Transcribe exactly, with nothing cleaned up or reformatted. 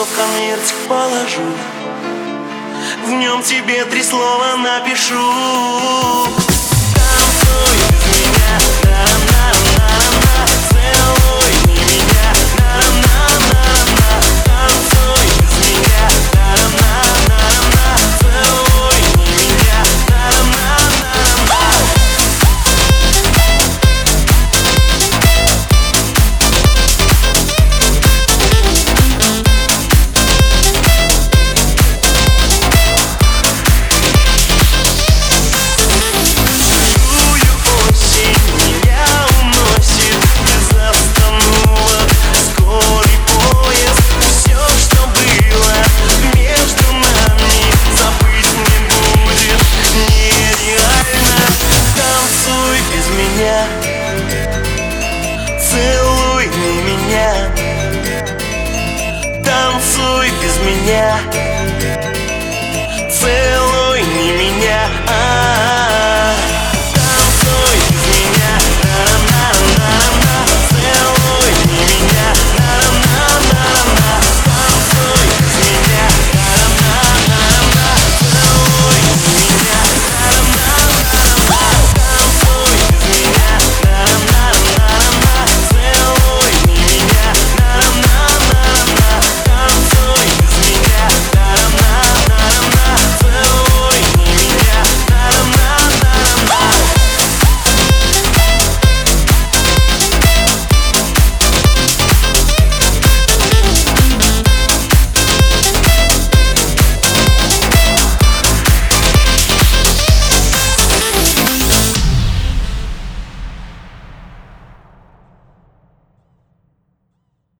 в конвертик положу, в нем тебе три слова напишу. Танцуй без меня, на-на-на-на-на, целуй не меня, на-на-на-на-на. Танцуй без меня, на-на-на-на-на, целуй не меня, на-на-на-на-на. Целуй не меня, танцуй без меня, целуй.